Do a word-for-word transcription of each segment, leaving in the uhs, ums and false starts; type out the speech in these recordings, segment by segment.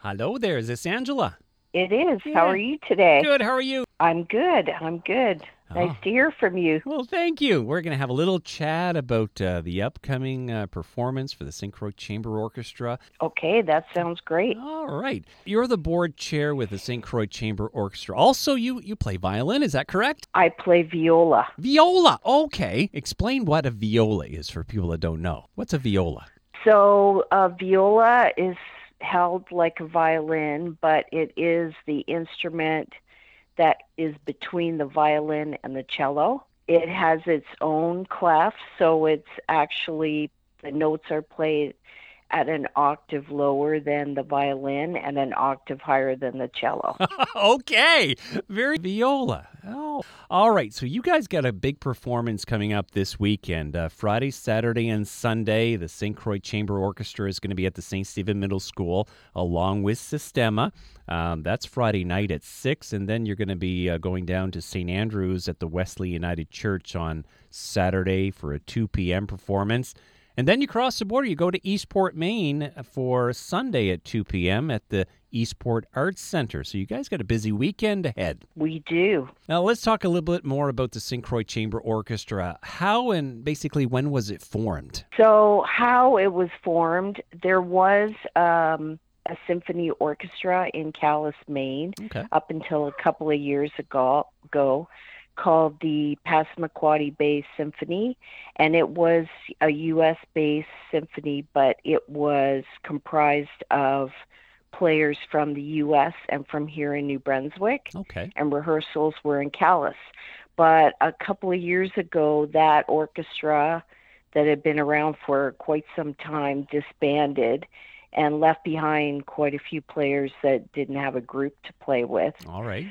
Hello there. Is this Angela? It is. Yeah. How are you today? Good. How are you? I'm good. I'm good. Nice Oh. to hear from you. Well, thank you. We're going to have a little chat about uh, the upcoming uh, performance for the Saint Croix Chamber Orchestra. Okay, that sounds great. All right. You're the board chair with the Saint Croix Chamber Orchestra. Also, you, you play violin. Is that correct? I play viola. Viola. Okay. Explain what a viola is for people that don't know. What's a viola? So, uh, viola is held like a violin, but it is the instrument that is between the violin and the cello. It has its own clef, so it's actually, the notes are played at an octave lower than the violin and an octave higher than the cello. Okay. Very viola. Oh, all right. So you guys got a big performance coming up this weekend. Uh, Friday, Saturday, and Sunday, the Saint Croix Chamber Orchestra is going to be at the Saint Stephen Middle School along with Sistema. Um, that's Friday night at six, and then you're going to be uh, going down to Saint Andrews at the Wesley United Church on Saturday for a two p.m. performance. And then you cross the border, you go to Eastport, Maine for Sunday at two p.m. at the Eastport Arts Center. So you guys got a busy weekend ahead. We do. Now let's talk a little bit more about the Saint Croix Chamber Orchestra. How and basically when was it formed? So how it was formed, there was um, a symphony orchestra in Calais, Maine, Okay. up until a couple of years ago. ago. called the Passamaquoddy Bay Symphony, and it was a U S-based symphony, but it was comprised of players from the U S and from here in New Brunswick, Okay. and rehearsals were in Calais. But a couple of years ago, that orchestra that had been around for quite some time disbanded and left behind quite a few players that didn't have a group to play with. All right.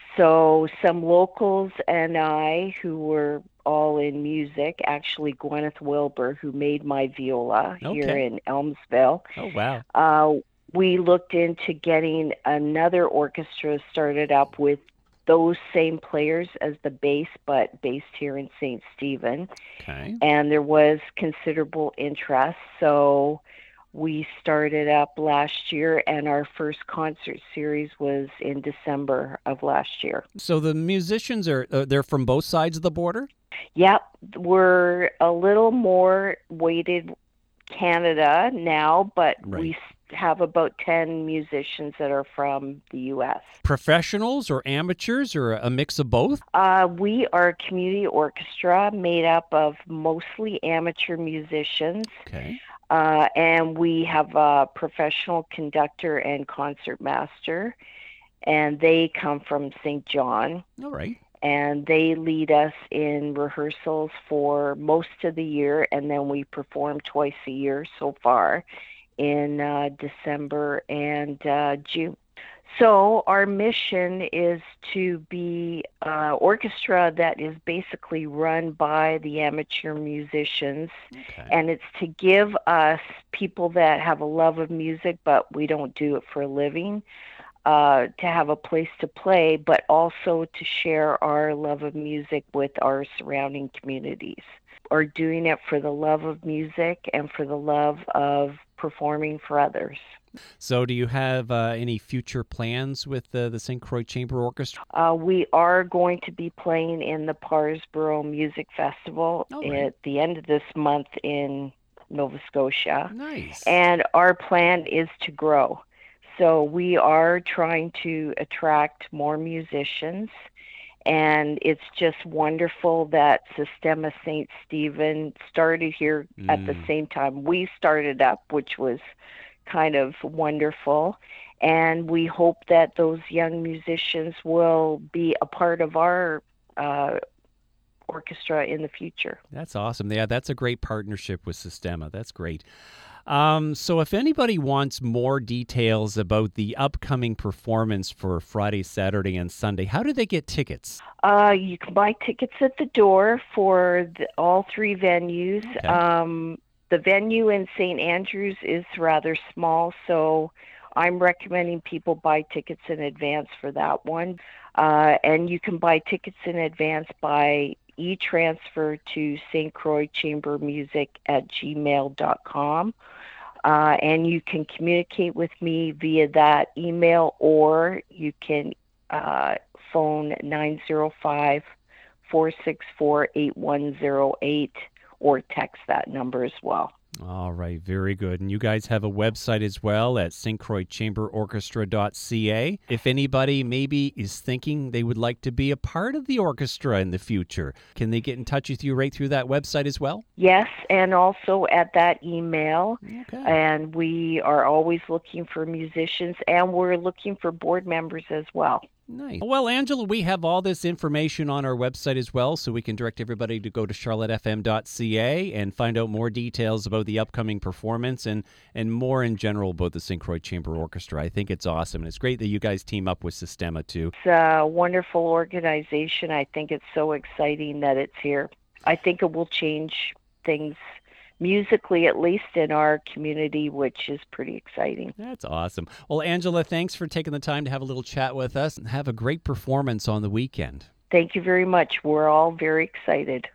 So some locals and I, who were all in music, actually Gwyneth Wilbur, who made my viola here Okay. in Elmsville, Oh, wow. uh, we looked into getting another orchestra started up with those same players as the bass, but based here in Saint Stephen. Okay. And there was considerable interest, so we started up last year, and our first concert series was in December of last year. So the musicians are uh, they're from both sides of the border? Yep, we're a little more weighted Canada now, but Right. we have about ten musicians that are from the U S. Professionals or amateurs or a mix of both? Uh, we are a community orchestra made up of mostly amateur musicians. Okay. Uh, and we have a professional conductor and concert master, and they come from Saint John, All right. and they lead us in rehearsals for most of the year, and then we perform twice a year so far in uh, December and uh, June. So our mission is to be an orchestra that is basically run by the amateur musicians, Okay. and it's to give us people that have a love of music, but we don't do it for a living, uh, to have a place to play, but also to share our love of music with our surrounding communities. Or doing it for the love of music and for the love of performing for others. So do you have uh, any future plans with uh, the Saint Croix Chamber Orchestra? Uh, we are going to be playing in the Parsboro Music Festival All right. at the end of this month in Nova Scotia. Nice. And our plan is to grow. So we are trying to attract more musicians. And it's just wonderful that Sistema Saint Stephen started here mm. at the same time we started up, which was kind of wonderful. And we hope that those young musicians will be a part of our uh, orchestra in the future. That's awesome. Yeah, that's a great partnership with Sistema. That's great. Um, so if anybody wants more details about the upcoming performance for Friday, Saturday, and Sunday, how do they get tickets? Uh, you can buy tickets at the door for the, all three venues. Okay. Um, the venue in Saint Andrews is rather small, so I'm recommending people buy tickets in advance for that one. Uh, and you can buy tickets in advance by e-transfer to Saint Croix Chamber Music at gmail dot com. Uh, and you can communicate with me via that email, or you can uh, phone nine zero five, four six four, eight one zero eight or text that number as well. All right, very good. And you guys have a website as well at Saint Croix Chamber Orchestra dot c a. If anybody maybe is thinking they would like to be a part of the orchestra in the future, can they get in touch with you right through that website as well? Yes, and also at that email. Okay. And we are always looking for musicians, and we're looking for board members as well. Nice. Well, Angela, we have all this information on our website as well, so we can direct everybody to go to charlotte f m dot c a and find out more details about the upcoming performance and, and more in general about the Saint Croix Chamber Orchestra. I think it's awesome, and it's great that you guys team up with Sistema, too. It's a wonderful organization. I think it's so exciting that it's here. I think it will change things musically, at least in our community, which is pretty exciting. That's awesome. Well, Angela, thanks for taking the time to have a little chat with us, and have a great performance on the weekend. Thank you very much. We're all very excited.